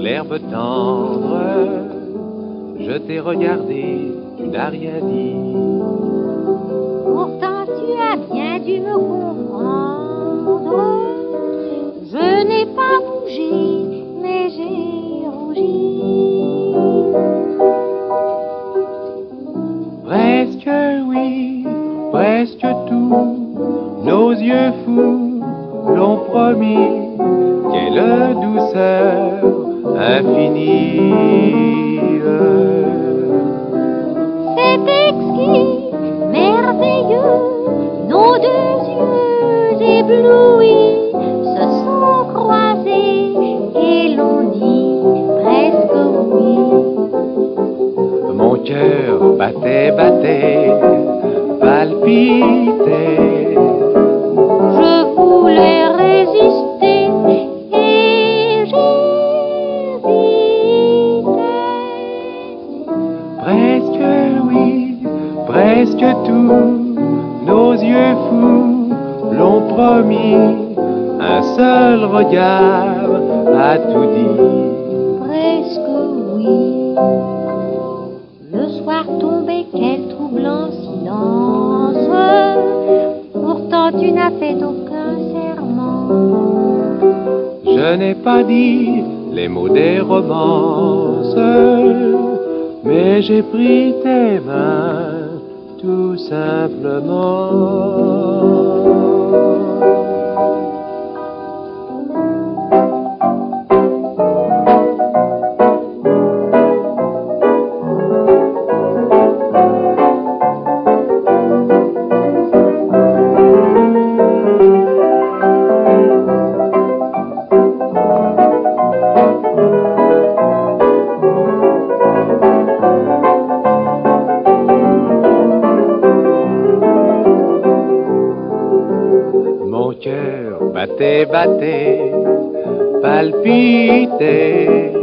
l'herbe tendre. Je t'ai regardé, tu n'as rien dit. Pourtant tu as bien dû me comprendre. Je n'ai pas bougé, mais j'ai rougi. Presque oui, presque tout, nos yeux fous l'ont promis. Quelle douceur infinie. C'est exquis, merveilleux, nos deux yeux éblouis se sont croisés et l'on dit presque oui. Mon cœur battait, battait, palpitait. Je voulais résister et j'hésitais. Presque oui, presque tout, nos yeux fous l'ont promis. Un seul regard a tout dit. Presque oui. Le soir tombait, quel troublant silence. Pourtant tu n'as fait aucun serment. Je n'ai pas dit les mots des romances, mais j'ai pris tes mains tout simplement. Mon cœur battait, battait, palpitait.